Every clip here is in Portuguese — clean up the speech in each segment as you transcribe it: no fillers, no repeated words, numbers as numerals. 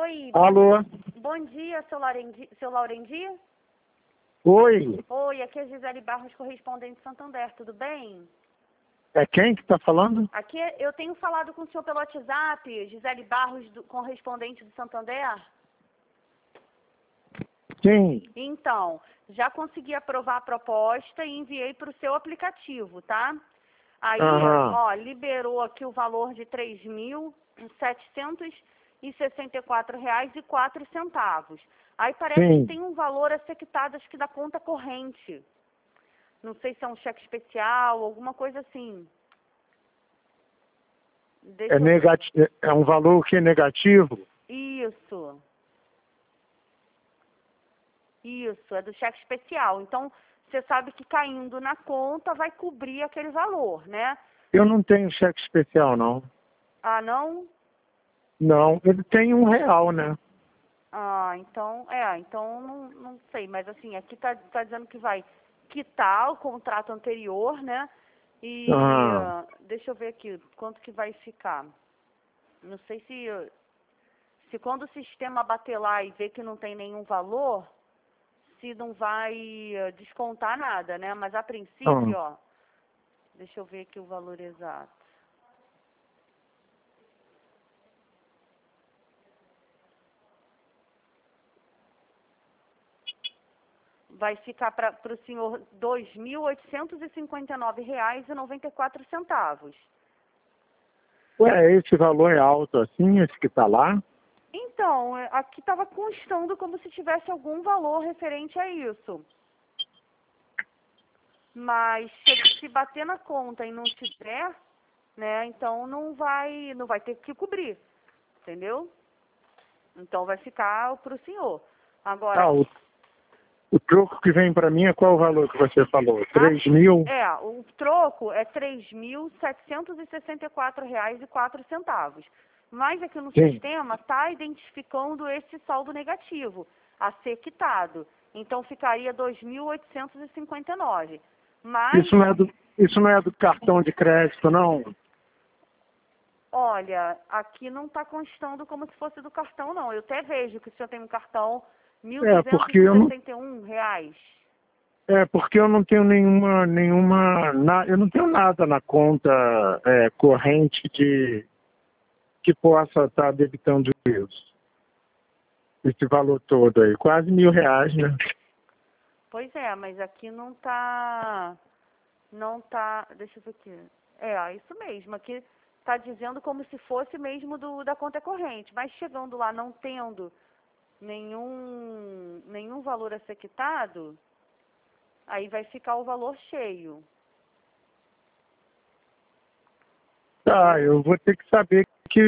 Oi, Alô? bom dia, seu Laurendi? Oi, Oi, aqui é Gisele Barros, correspondente de Santander, tudo bem? é quem que está falando? Aqui eu tenho falado com o senhor pelo WhatsApp, Gisele Barros, correspondente de Santander. Sim, Então, já consegui aprovar a proposta e enviei para o seu aplicativo, tá? Aí, aham, ó, liberou aqui o valor de R$3.764,04. Aí parece que sim. tem um valor a ser quitado, acho que da conta corrente. Não sei se é um cheque especial, alguma coisa assim. É, Deixa eu... é um valor que é negativo? Isso. Isso, é do cheque especial. Então, você sabe que caindo na conta vai cobrir aquele valor, né? Eu não tenho cheque especial, não. Ah, não? Não, ele tem R$ 1, né? Ah, então não sei, mas assim, aqui tá dizendo que vai quitar o contrato anterior, né? E Ah, deixa eu ver aqui, quanto que vai ficar. Não sei se quando o sistema bater lá e ver que não tem nenhum valor, se não vai descontar nada, né? Mas a ah. princípio, ó, deixa eu ver aqui o valor exato. Vai ficar para o senhor R$2.859,94. Ué, esse valor é alto assim, esse que está lá? Então, aqui estava constando como se tivesse algum valor referente a isso. Mas se bater na conta e não tiver, né, então não vai ter que cobrir, entendeu? Então vai ficar para o senhor. Agora, Ah, o troco que vem para mim é qual o valor que você falou? 3.000? o troco é R$3.764,04. Mas aqui no Sim. sistema está identificando esse saldo negativo a ser quitado. Então ficaria 2.859. Mas, Isso não é do cartão de crédito, não? olha, aqui não está constando como se fosse do cartão, não. Eu até vejo que o senhor tem um cartão É, R$1.261. porque eu não tenho eu não tenho nada na conta corrente que possa estar debitando isso. Esse valor todo aí, quase R$ 1.000, né? Pois é, mas aqui não tá, deixa eu ver aqui. Isso mesmo, aqui tá dizendo como se fosse mesmo da conta corrente, mas chegando lá não tendo nenhum valor a ser quitado, aí vai ficar o valor cheio. Tá, Entendeu? eu vou ter que saber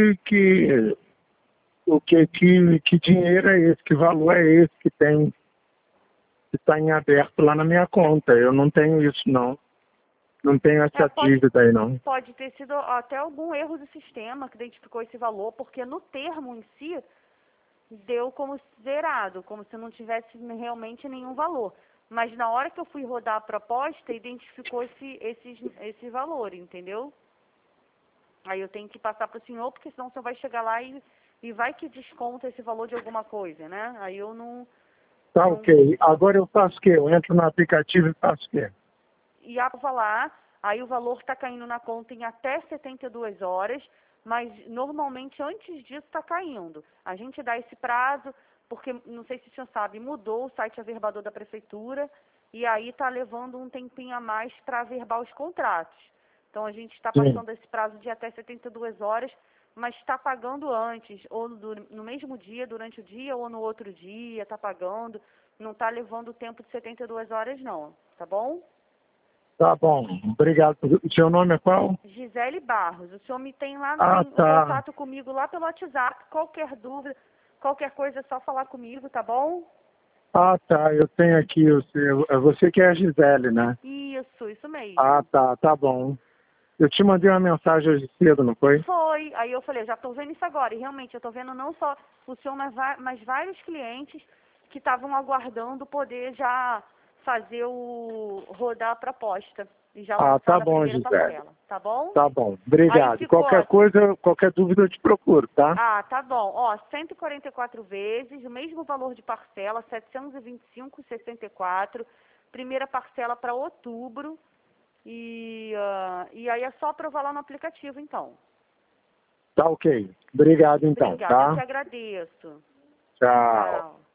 que dinheiro é esse, que valor é esse que tem, que está em aberto lá na minha conta. Eu não tenho isso, não. Não tenho essa dívida aí, não. Pode ter sido até algum erro do sistema que identificou esse valor, porque no termo em si deu como zerado, como se não tivesse realmente nenhum valor. Mas na hora que eu fui rodar a proposta, identificou esse valor, entendeu? Aí eu tenho que passar para o senhor, porque senão o senhor vai chegar lá e vai que desconta esse valor de alguma coisa, né? Aí eu não... Tá, ok. Agora eu faço o quê? Eu entro no aplicativo e faço o quê? E lá, aí o valor está caindo na conta em até 72 horas, mas normalmente antes disso está caindo. A gente dá esse prazo, porque não sei se o senhor sabe, mudou o site averbador da prefeitura e aí está levando um tempinho a mais para averbar os contratos. Então a gente está Sim. passando esse prazo de até 72 horas, mas está pagando antes, ou no mesmo dia, durante o dia, ou no outro dia, está pagando. Não está levando o tempo de 72 horas não, tá bom? Tá bom. Obrigado. O seu nome é qual? Gisele Barros, o senhor tem Ah, o tá. contato comigo lá pelo WhatsApp, qualquer dúvida, qualquer coisa é só falar comigo, tá bom? Ah, tá. Eu tenho aqui o seu. É você que é a Gisele, né? Isso Ah, mesmo. tá. Tá bom. Eu te mandei uma mensagem hoje cedo, não foi? Foi, aí eu falei, já estou vendo isso agora, e realmente eu estou vendo não só o senhor, mas vários clientes que estavam aguardando poder já fazer rodar a proposta. E já Ah, tá lançada a bom, primeira Gisele. parcela, tá bom? Tá bom. Obrigado. ficou Qualquer coisa, qualquer dúvida eu te procuro, tá? Ah, tá bom. Ó, 144 vezes, o mesmo valor de parcela, 725,64. Primeira parcela para outubro. E aí é só aprovar lá no aplicativo, então. Tá ok. Obrigado então, Obrigada, eu que tá? agradeço. Tchau. Tchau.